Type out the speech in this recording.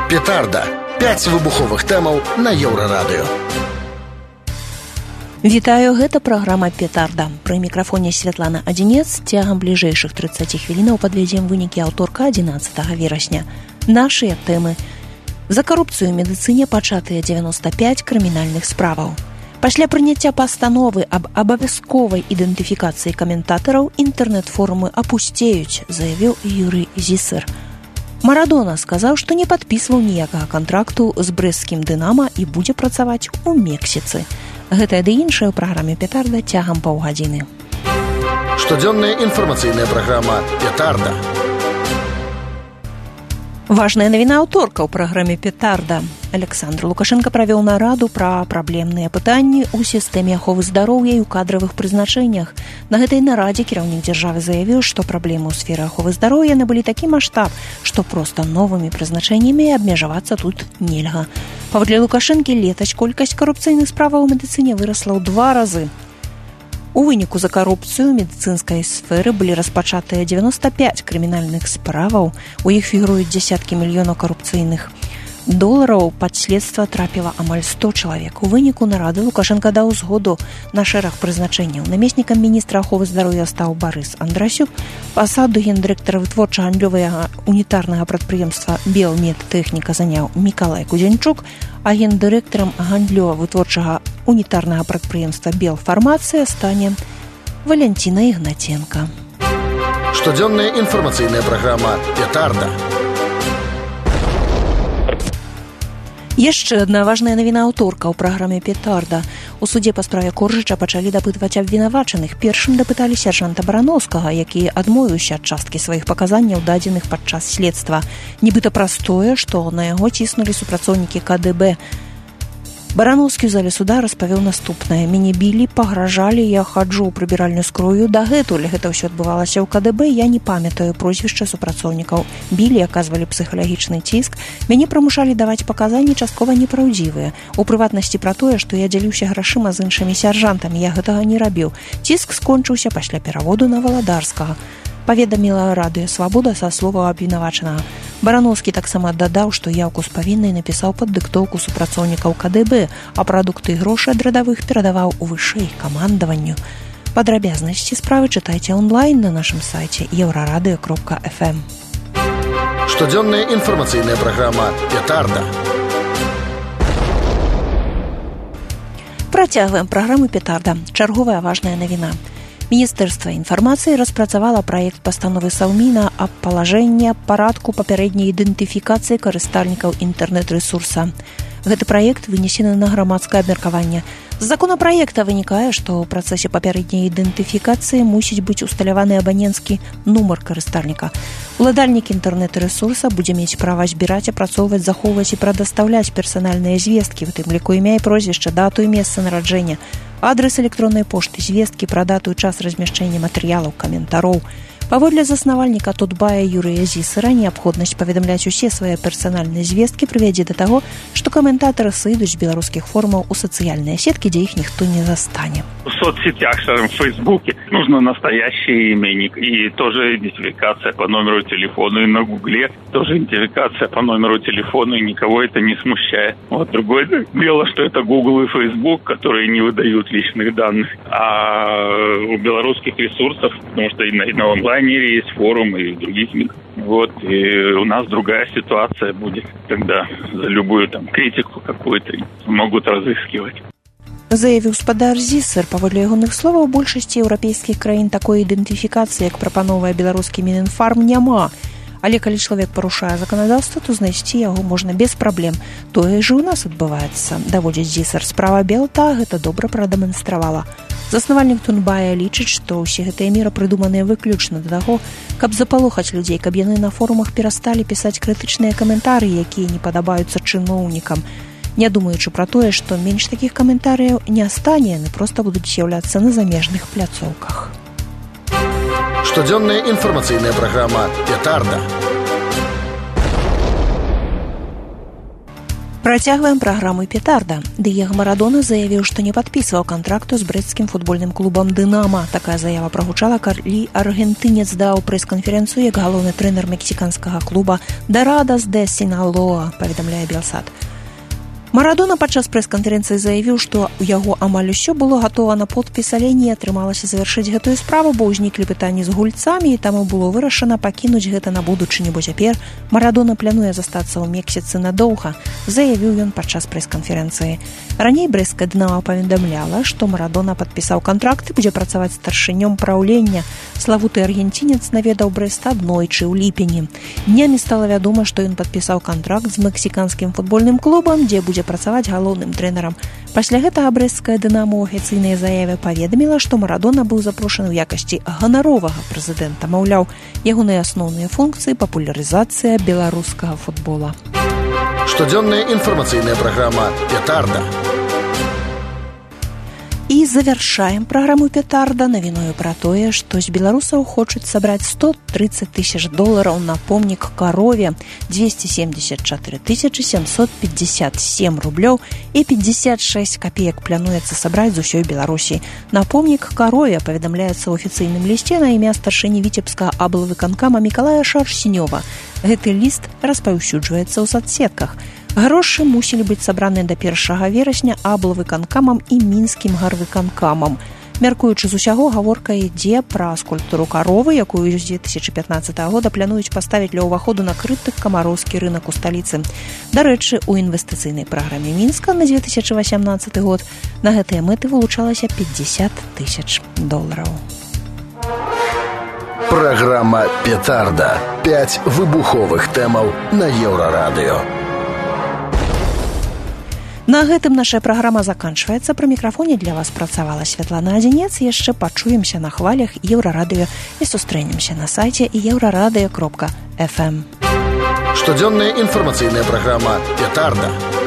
Петарда. 5 выбуховых тэмаў на Еўрарадыё. Вітаю, гэта праграма «Петарда». Пры мікрафоне Святлана Адзінец. Цягам бліжэйшых 30 хвілінаў падвядзем вынікі аўторка 11 верасня. Нашыя тэмы. За карупцыю ў медыцыне пачатыя 95 крымінальных справаў. Пасля прыняцця пастановы аб абавязковай ідэнтыфікацыі каментатараў інтэрнэт-форумы апусцеюць, заявіў Юрый Зісер. Марадона сказаў, што не падпісваў ніякага кантракту з брэсцкім «Дынама» і будзе працаваць у Мексіцы. Гэтае ды іншае ў праграме «Петарда» цягам паўгадзіны. Штодзённая інфармацыйная праграма «Петарда». Важная навіна аўторка ў праграме «Петарда». Александр Лукашенко правёў нараду пра праблемныя пытанні ў сістэме аховы здароўя і ў кадравых прызначэннях. На гэтай нарадзе кіраўнік дзяржавы заявіў, што праблемы ў сферы аховы здароўя набылі такі маштаб, што проста новымі прызначэннямі абмежавацца тут нельга. Паводле Лукашэнкі, летась колькасць карупцыйных справаў у медыцыне вырасла ў 2 разы. У выніку за карупцыю ў медыцынскай сферы былі распачатыя 95 крымінальных справаў, у іх фігуруюць дзясяткі мільёнаў карупцыйных долараў, пад следства трапіла амаль 100 чалавек. У выніку нарады Лукашенко даў згоду на шэраг прызначэнняў. Намеснікам міністра аховы здароўя стаў Барыс Андрасюк, пасаду гендырэктара вытворча-гандлёвага унітарнага прадпрыемства «Белмедтэхніка» заняў Мікалай Кузянчук, а гендырэктарам гандлёва-вытворчага унітарнага прадпрыемства «Белфармацыя» стане Валянціна Ігнаценка. Штодзённая інфармацыйная праграма «Петарда». Яшчэ адна важная навіна аўторка ў праграме «Петарда». У судзе па справе Коржыча пачалі дапытваць абвінавачаных. Першым дапыталі сяржанта Барановскага, які адмовіўся ад часткі сваіх паказанняў, дадзеных падчас следства. Нібыта праз тое, што на яго ціснулі супрацоўнікі КДБ. Барановскі ў зале суда распавёў наступнае. Мяне білі, пагражалі, я хаджу ў прыбіральню з кроўю дагэтуль. Гэта ўсё адбывалася ў КДБ, я не памятаю прозвішча супрацоўнікаў. Білі, аказвалі псіхалагічны ціск. Мяне прымушалі даваць паказанні часткова непраўдзівыя. У прыватнасці пра тое, што я дзяліўся грашыма з іншымі сяржантамі, я гэтага не рабіў. Ціск скончыўся пасля пераводу на Валадарскага. Паведаміла радыё «Свабода» са словаў абвінавачанага. Барановскі таксама дадаў, што яўку з павіннай напісаў пад дыктоўку супрацоўнікаў КДБ, а прадукты і грошы ад радавых перадаваў у вышэй камандаванню. Падрабязнасці справы чытайце онлайн на нашым сайце euraradыё.fm. Штодзённая інфармацыйная праграма «Петарда». Працягваем праграму «Петарда». Чарговая важная навіна. Міністэрства інфармацыі распрацавала праект пастановы Саўміна аб палажэнні парадку папярэдняй ідэнтыфікацыі карыстальнікаў інтэрнэт-рэсурса. Гэты праект вынесены на грамадскае абмеркаванне. З законапраекта вынікае, што ў працэсе папярэдняй ідэнтыфікацыі мусіць быць усталяваны абаненцкі нумар карыстальніка. Уладальнік інтэрнэт-рэсурса будзе мець права збіраць, апрацоўваць, захоўваць і прадастаўляць персанальныя звесткі, у тым ліку імя і прозвішча, дату і месца нараджэння, адрес электроннай пошты, звесткі пра дату і час размяшчэння матэрыялаў, каментароў. Паводле заснавальніка Тутбая Юрыя Зісера, неабходнасць паведамляць усе свае персанальныя звесткі прывядзе да таго, што каментатары сыйдуць з беларускіх форумаў у сацыяльныя сеткі, дзе іх ніхто не застане. В соцсетях, скажем, в Фейсбуке нужно настоящее имя и тоже идентификация по номеру телефона. И на Гугле тоже идентификация по номеру телефона, и никого это не смущает. Вот другое дело, что это Google и Facebook, которые не выдают личных данных. А у белорусских ресурсов, потому что и на онлайнере есть форум, и в других вот, и у нас другая ситуация будет, когда за любую там критику какую-то могут разыскивать. Заявіў спадар Зісер. Паводле ягоных словаў, у большасці еўрапейскіх краін такой ідэнтыфікацыі, як прапановае беларускі Мінінфарм, няма. Але калі чалавек парушае заканадаўства, то знайсці яго можна без праблем. Тое ж у нас адбываецца, даводзіць Зісер. Справа Белта гэта добра прадэманстравала. Заснавальнік Тутбая лічыць, што ўсе гэтыя меры прыдуманыя выключна да таго, каб запалохаць людзей, каб яны на форумах перасталі пісаць крытычныя каментарыі, якія не падабаюцца чыноўнікам. Не думаючы пра тое, што менш такіх каментарыяў не стане, яны проста будуць з'яўляцца на замежных пляцоўках. Штодзённая інфармацыйная праграма «Петарда». Працягваем праграму «Петарда». Дыего Марадона заявіў, што не падпісваў кантракту з брэсцкім футбольным клубам «Дынамо». Такая заява прагучала, калі аргентынец даў прэс-канферэнцыю як галоўны трэнер мексіканскага клуба «Дораdos de Sinaloa», паведамляе Белсат. Марадона падчас прэс-канферэнцыі заявіў, што ў яго амаль усё было гатова на подпіс, але не атрымалася завяршыць гэтую справу, бо ўзніклі пытанні з гульцамі, і таму было вырашана пакінуць гэта на будучыню, бо цяпер Марадона плануе застацца ў Мексіцы надоўга, заявіў ён падчас прэс-канферэнцыі. Раней брэсцкая «Дынамо» паведамляла, што Марадона падпісаў кантракт і будзе працаваць старшынём праўлення. Славуты аргенцінец наведаў Брэст аднойчы ў ліпені. Днямі стала вядома, што ён падпісаў кантракт з мексіканскім футбольным клубам, дзе будзе працаваць галоўным трэнерам. Пасля гэтага брэсцкая «Дынамо» ў афіцыйнай заяве паведаміла, што Марадона быў запрошаны ў якасці ганаровага прэзідэнта. Маўляў, ягоныя асноўныя функцыі – папулярызацыя беларускага футбола. Штодзённая інфармацыйная праграма «Петарда». І завяршаем праграму «Петарда» навіною пра тое, што з беларусаў хочуць сабраць $130 000 на помнік карове, 274 757 рублёў і 56 копеек плануецца сабраць з усёй Беларусі. На помнік карове паведамляецца ў афіцыйным лісце на імя старшыні Віцебскага аблвыканкама Мікалая Шарсенёва. Гэты ліст распаўсюджваецца ў сацсетках. Грошы мусілі быць сабраныя да 1 верасня аблвыканкамам і мінскім гарвыканкамам. Мяркуючы з усяго, гаворка ідзе пра скульптуру каровы, якую з 2015 года плануюць паставіць для ўваходу на крыты камароўскі рынак у сталіцы. Дарэчы, у інвестыцыйнай праграме Мінска на 2018 год на гэтыя мэты вылучалася $50 000. Праграма «Петарда». 5 выбуховых тэмаў на Еўрарадыё. На гэтым наша праграма заканчваецца. Пры мікрафоне для вас працавала Святлана Адзінец. Яшчэ пачуемся на хвалях Еўрарадыё і сустрэнемся на сайце euraradio.fm. Штодзённая інфармацыйная праграма «Петарда».